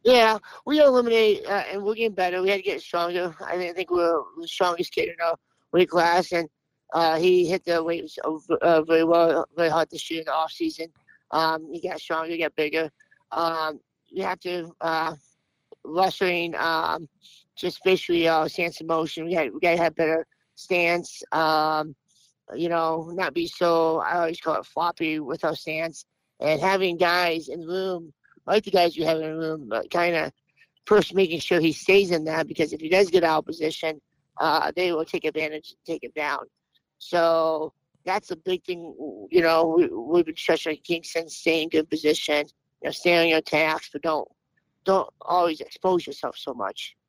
Yeah, we eliminate, and we're getting better. We had to get stronger. I think we're the strongest kid in our weight class, and he hit the weights very well, very hard this year in the off season. He got stronger, he got bigger. You have to wrestling, just basically stance of motion. We got to have better stance. Not be so, I always call it floppy with our stance, and having guys in the room, like the guys we have in the room, kind of first making sure he stays in that, because if he does get out of position, they will take advantage and take him down. So that's a big thing. We've been stretching Kingston, stay in good position, stay on your attacks, but don't always expose yourself so much.